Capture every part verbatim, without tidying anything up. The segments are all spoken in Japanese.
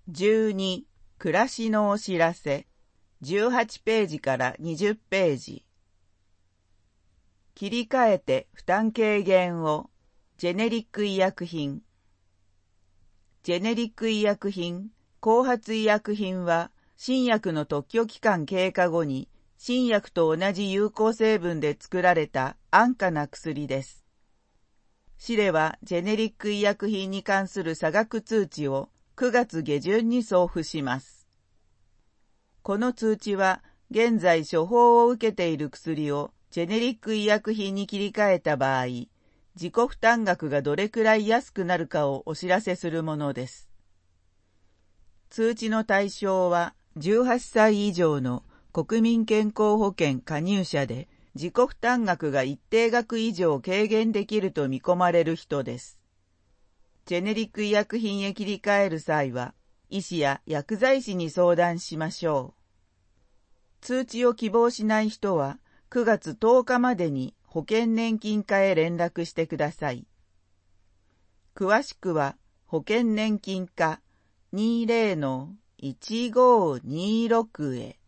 じゅうに、暮らしのお知らせ、じゅうはちページからにじゅうページ。切り替えて負担軽減を、ジェネリック医薬品。ジェネリック医薬品、後発医薬品は、新薬の特許期間経過後に、新薬と同じ有効成分で作られた安価な薬です。市では、ジェネリック医薬品に関する差額通知をくがつげじゅんに送付します。この通知は、現在処方を受けている薬をジェネリック医薬品に切り替えた場合、自己負担額がどれくらい安くなるかをお知らせするものです。通知の対象は、じゅうはっさい以上の国民健康保険加入者で、自己負担額が一定額以上軽減できると見込まれる人です。ジェネリック医薬品へ切り替える際は、医師や薬剤師に相談しましょう。通知を希望しない人は、くがつとおかまでに保険年金課へ連絡してください。詳しくは、保険年金課 にじゅうのいちごにろく へ。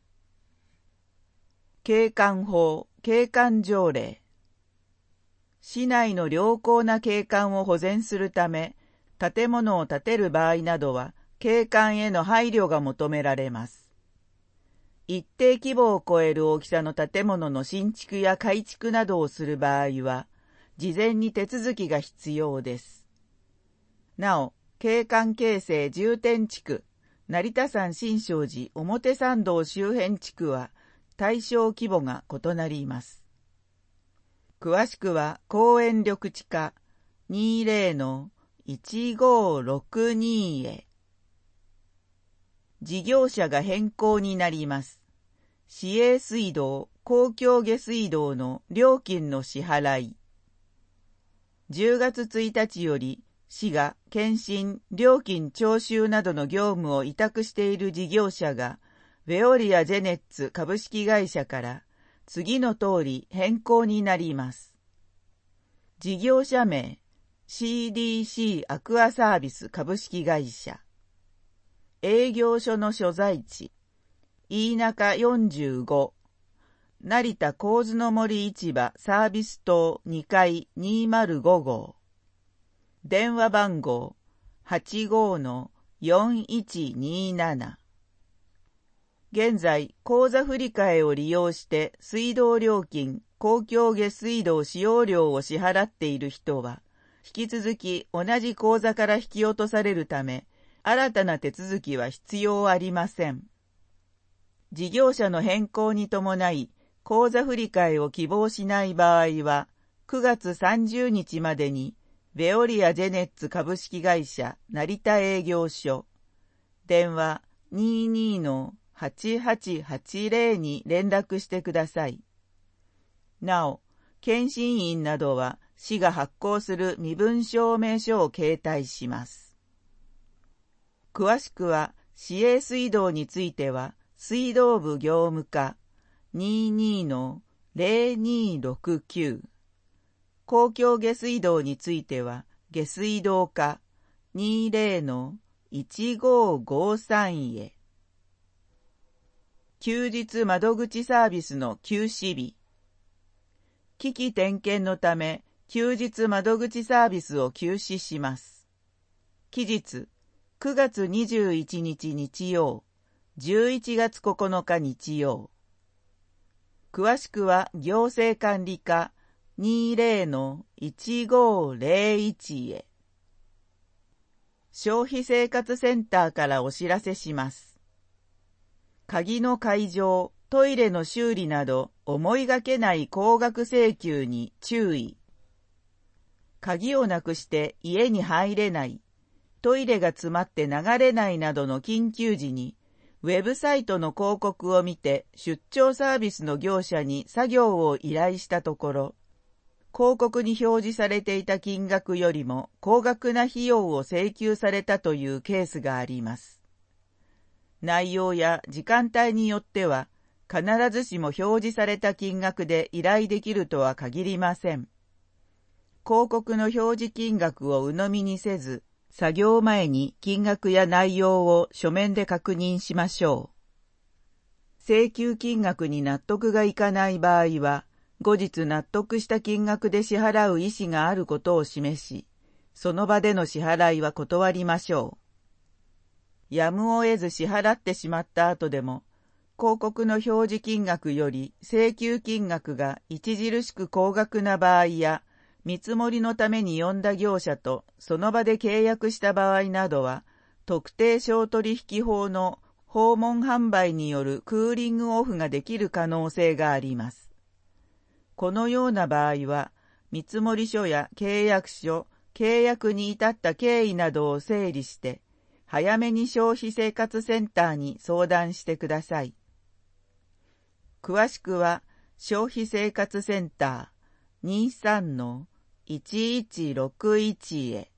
景観法、景観条例。市内の良好な景観を保全するため、建物を建てる場合などは、景観への配慮が求められます。一定規模を超える大きさの建物の新築や改築などをする場合は、事前に手続きが必要です。なお、景観形成重点地区、成田山新勝寺表参道周辺地区は、対象規模が異なります。詳しくは、公園緑地課 にじゅうのいちごろくに へ。事業者が変更になります。市営水道、公共下水道の料金の支払い。じゅうがつついたちより、市が検診、料金徴収などの業務を委託している事業者が、ヴェオリア・ジェネッツ株式会社から次の通り変更になります。事業者名、シーディーシー アクアサービス株式会社。営業所の所在地、飯中よんじゅうご、成田神津の森市場サービス棟にかいにまるごごう。電話番号 はちごのよんいちになな。現在、口座振替を利用して水道料金、公共下水道使用料を支払っている人は、引き続き同じ口座から引き落とされるため、新たな手続きは必要ありません。事業者の変更に伴い、口座振替を希望しない場合は、くがつさんじゅうにちまでに、ヴェオリア・ジェネッツ株式会社成田営業所、電話 にじゅうにのはちはちはちぜろ に連絡してください。なお、検診員などは市が発行する身分証明書を携帯します。詳しくは、市営水道については、水道部業務課 にじゅうにのぜろにろくきゅう、公共下水道については、下水道課 にじゅうのいちごごさん へ。休日窓口サービスの休止日。機器点検のため、休日窓口サービスを休止します。期日、くがつにじゅういちにち日曜、じゅういちがつここのか日曜。詳しくは行政管理課 にじゅうのいちごぜろいち へ。消費生活センターからお知らせします。鍵の解錠、トイレの修理など思いがけない高額請求に注意。鍵をなくして家に入れない、トイレが詰まって流れないなどの緊急時に、ウェブサイトの広告を見て出張サービスの業者に作業を依頼したところ、広告に表示されていた金額よりも高額な費用を請求されたというケースがあります。内容や時間帯によっては、必ずしも表示された金額で依頼できるとは限りません。広告の表示金額を鵜呑みにせず、 作業前に金額や内容を書面で確認しましょう。請求金額に納得がいかない場合は、後日納得した金額で支払う意思があることを示し、その場での支払いは断りましょう。やむを得ず支払ってしまった後でも、広告の表示金額より請求金額が著しく高額な場合や、見積もりのために呼んだ業者とその場で契約した場合などは、特定商取引法の訪問販売によるクーリングオフができる可能性があります。このような場合は、見積書や契約書、契約に至った経緯などを整理して、早めに消費生活センターに相談してください。詳しくは、消費生活センター にさんのいちいちろくいち へ。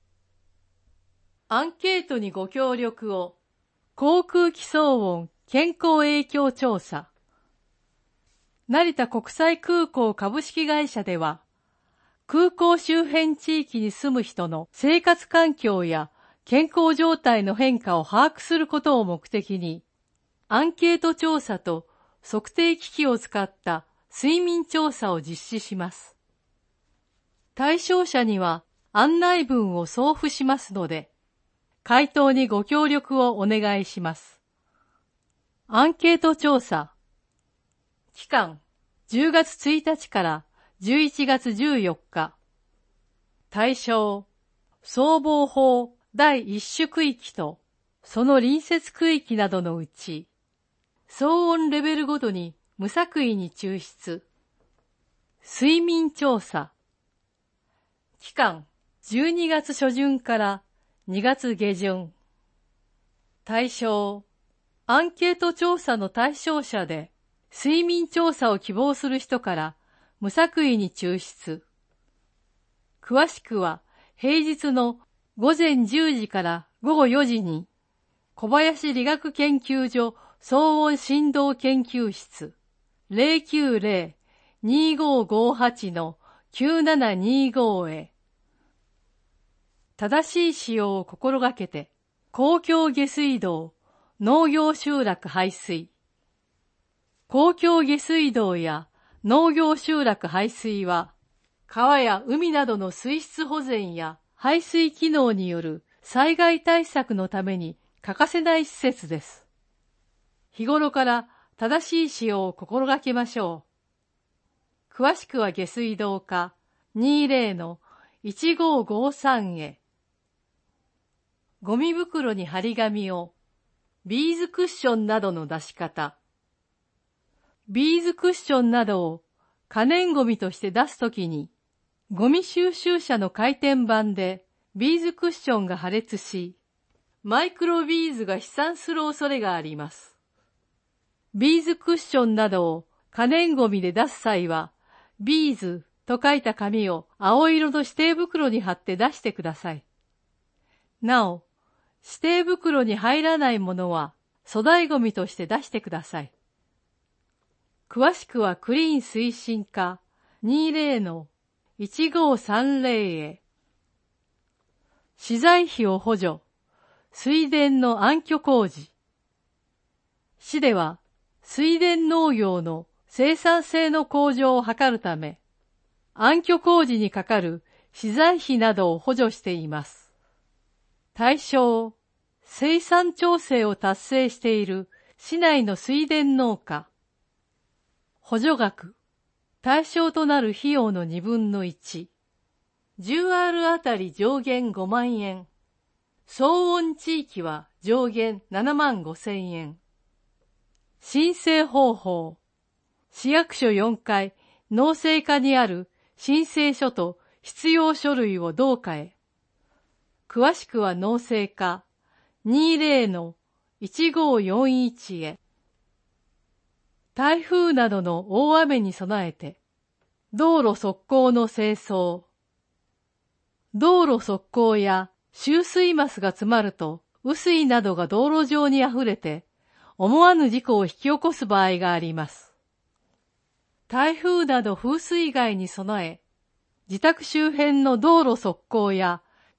アンケートにご協力を。航空機騒音健康影響調査。成田国際空港株式会社では、空港周辺地域に住む人の生活環境や健康状態の変化を把握することを目的に、アンケート調査と測定機器を使った睡眠調査を実施します。対象者には案内文を送付しますので、回答にご協力をお願いします。アンケート調査。期間、じゅうがつついたちからじゅういちがつじゅうよっか。対象、総防法だいいっ種区域と、その隣接区域などのうち、騒音レベルごとに無作為に抽出。睡眠調査。期間、じゅうにがつしょじゅんからにがつげじゅん。対象、アンケート調査の対象者で、睡眠調査を希望する人から無作為に抽出。詳しくは、平日のごぜんじゅうじからごごよじに、小林理学研究所騒音振動研究室 ゼロきゅうゼロ にーごーごーはち のきゅうななにーごー へ。正しい使用を心がけて、公共下水道、農業集落排水。公共下水道や農業集落排水は、川や海などの水質保全や排水機能による災害対策のために欠かせない施設です。日頃から正しい使用を心がけましょう。詳しくは下水道課 にじゅうのいちごーごーさん へ。ゴミ袋に張り紙を、ビーズクッションなどの出し方。ビーズクッションなどを可燃ゴミとして出すときに、ゴミ収集車の回転板でビーズクッションが破裂し、マイクロビーズが飛散する恐れがあります。ビーズクッションなどを可燃ゴミで出す際は、ビーズと書いた紙を青色の指定袋に貼って出してください。なお、指定袋に入らないものは粗大ゴミとして出してください。詳しくはクリーン推進課 にじゅうのいちごーさんぜろ へ。資材費を補助、水田の暗渠工事。市では水田農業の生産性の向上を図るため、暗渠工事にかかる資材費などを補助しています。対象、生産調整を達成している市内の水田農家。補助額、対象となる費用のにぶんのいち。じゅうアール あたり上限ごまんえん。騒音地域は上限ななまんごせんえん。申請方法。市役所よんかい農政課にある申請書と必要書類を同課へ。詳しくは農政課 にじゅうのいちごーよんいち へ。台風などの大雨に備えて、道路側溝の清掃。道路側溝や集水マスが詰まると、雨水などが道路上に溢れて、思わぬ事故を引き起こす場合があります。台風など風水害に備え、自宅周辺の道路側溝や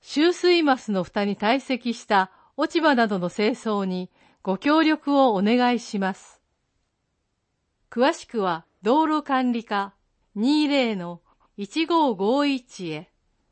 集水マスの蓋に堆積した落ち葉などの清掃にご協力をお願いします。詳しくは道路管理課 にじゅうのいちごごいち へ。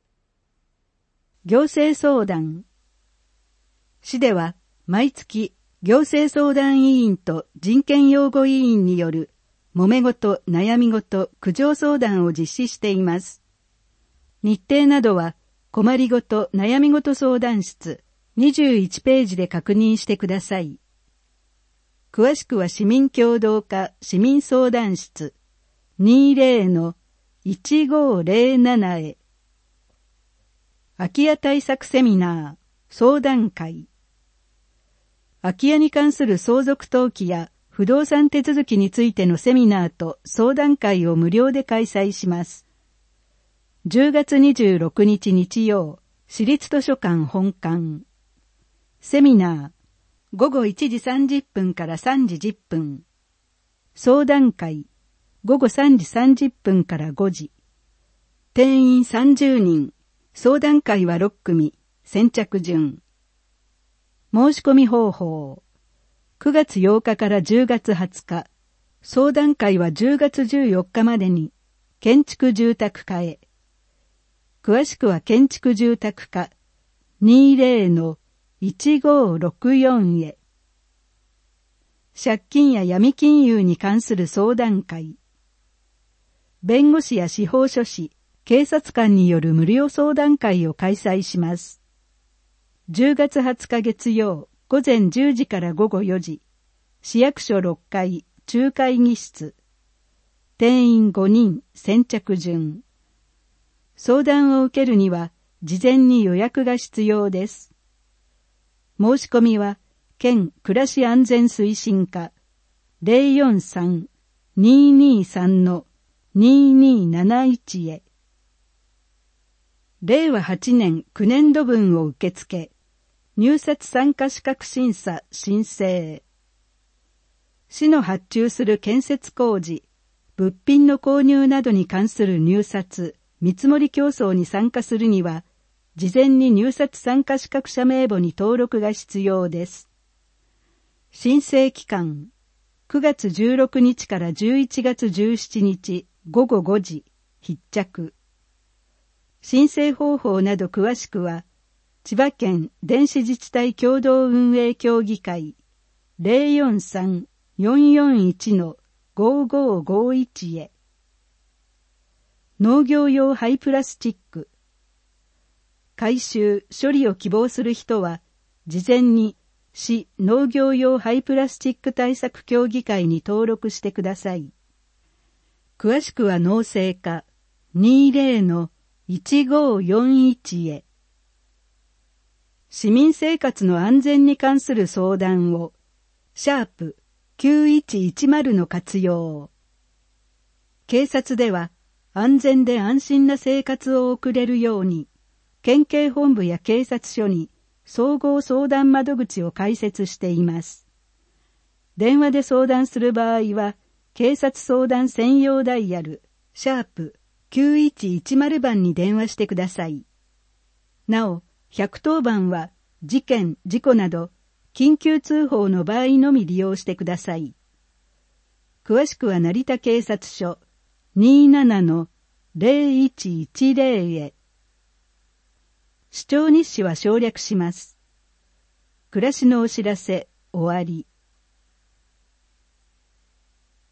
行政相談。市では毎月行政相談委員と人権擁護委員による揉め事、悩み事、苦情相談を実施しています。日程などは困りごと、悩み事相談室にじゅういちページで確認してください。詳しくは市民協働課市民相談室 にじゅうのいちごぜろなな へ。空き家対策セミナー相談会。空き家に関する相続登記や不動産手続きについてのセミナーと相談会を無料で開催します。じゅうがつにじゅうろくにち日曜、市立図書館本館。セミナー、ごごいちじさんじゅっぷんからさんじじゅっぷん。相談会、ごごさんじさんじゅっぷんからごじ。定員さんじゅうにん、相談会はろっくみ、先着順。申し込み方法。くがつようかからじゅうがつはつか、相談会はじゅうがつじゅうよっかまでに、建築住宅課へ。詳しくは建築住宅課 にじゅうのいちごろくよん へ。借金や闇金融に関する相談会。弁護士や司法書士、警察官による無料相談会を開催します。じゅうがつはつか月曜、午前じゅうじからごごよじ、市役所ろっかい中会議室。定員ごにん、先着順。相談を受けるには事前に予約が必要です。申し込みは県暮らし安全推進課 ゼロよんさん にーにーさん のにーにーなないち へ。れいわはちねんきゅうねんど分を受付、入札参加資格審査申請。市の発注する建設工事、物品の購入などに関する入札、見積もり競争に参加するには、事前に入札参加資格者名簿に登録が必要です。申請期間、くがつじゅうろくにちからじゅういちがつじゅうしちにちごごごじ、必着。申請方法など詳しくは、千葉県電子自治体共同運営協議会 ゼロよんさん よんよんいち のごごごいち へ。農業用廃プラスチック。回収・処理を希望する人は、事前に市農業用廃プラスチック対策協議会に登録してください。詳しくは農政課 にじゅうのいちごよんいち へ。市民生活の安全に関する相談を、シャープきゅういちいちまるの活用。警察では安全で安心な生活を送れるように、県警本部や警察署に総合相談窓口を開設しています。電話で相談する場合は、警察相談専用ダイヤル、シャープきゅういちいちまるばんに電話してください。なお、ひゃくとおばんは事件・事故など緊急通報の場合のみ利用してください。詳しくは成田警察署 にじゅうななのぜろいちいちぜろ へ。視聴日誌は省略します。暮らしのお知らせ終わり。